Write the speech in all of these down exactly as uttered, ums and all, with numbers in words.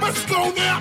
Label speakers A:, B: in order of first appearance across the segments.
A: Let's go now.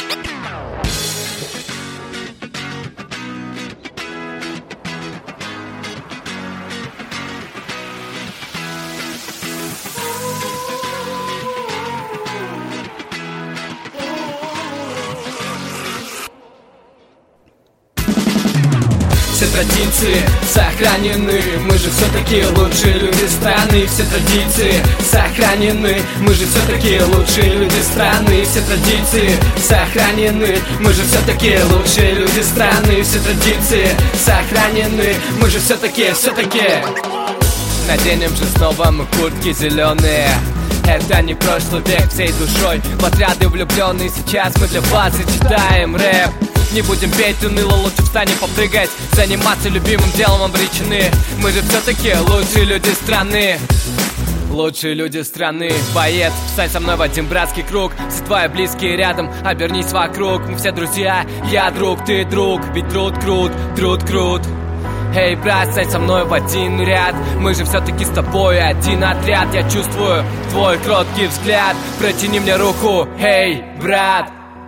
B: Все традиции сохранены, мы же все-таки лучшие люди страны. Все традиции сохранены, мы же все-таки лучшие люди страны. Все традиции сохранены, мы же все-таки лучшие люди страны. Все традиции сохранены, мы же все-таки, все-таки наденем же снова мы куртки зеленые. Это не прошлый век, всей душой в отряды влюбленные. Сейчас мы для вас и читаем рэп. Не будем петь уныло, лучше встанем попрыгать. Заниматься любимым делом обречены. Мы же все-таки лучшие люди страны. Лучшие люди страны. Боец, встань со мной в один братский круг. Все твои близкие рядом, обернись вокруг. Мы все друзья, я друг, ты друг. Ведь труд крут, труд крут. Эй, брат, стань со мной в один ряд. Мы же все-таки с тобой один отряд. Я чувствую твой кроткий взгляд. Протяни мне руку, эй, брат.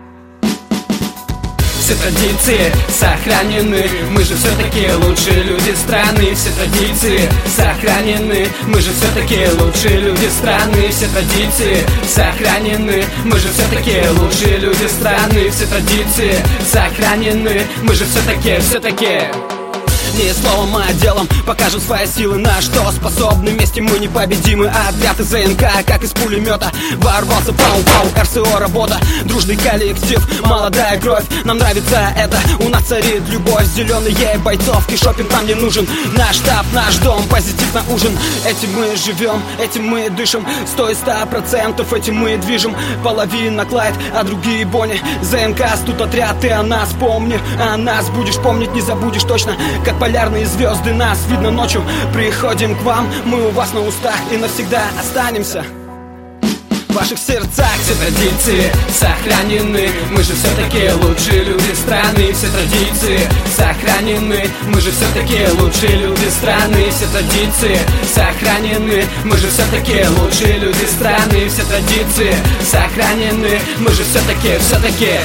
B: Все традиции сохранены, мы же все-таки лучшие люди страны. Все традиции сохранены, мы же все-таки лучшие люди страны. Все традиции сохранены, мы же все-таки лучшие люди страны. Все традиции сохранены, мы же все-таки, все-таки не словом, а делом покажем свои силы, на что способны. Вместе мы непобедимы. Отряд из ЗНК, как из пулемета, ворвался пау-пау, эр эс о работа. Дружный коллектив, молодая кровь. Нам нравится это, у нас царит любовь. Зеленые бойцовки, шопинг нам не нужен. Наш штаб, наш дом, позитив на ужин. Этим мы живем, этим мы дышим. Сто и ста процентов этим мы движем. Половина Клайд, а другие Бонни. ЗНК, тут отряд, ты о нас помни. О нас будешь помнить, не забудешь точно. Как полярные звезды, нас видно ночью. Приходим к вам, мы у вас на устах и навсегда останемся в ваших сердцах. Все традиции сохранены, мы же все-таки лучшие люди страны. Все традиции сохранены, мы же все-таки лучшие люди страны. Все традиции сохранены, мы же все-таки лучшие люди страны. Все традиции сохранены, мы же все-таки, все-таки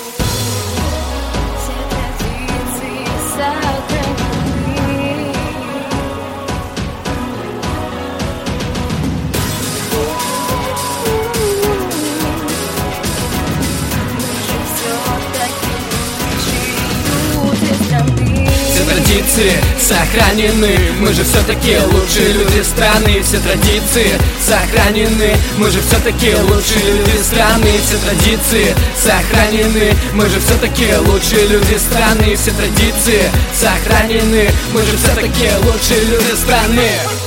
B: традиции сохранены, мы же все-таки лучшие люди страны. Все традиции сохранены, мы же все-таки лучшие люди страны. Все традиции сохранены, мы же все-таки лучшие люди страны. Все традиции сохранены, мы же все-таки лучшие люди страны.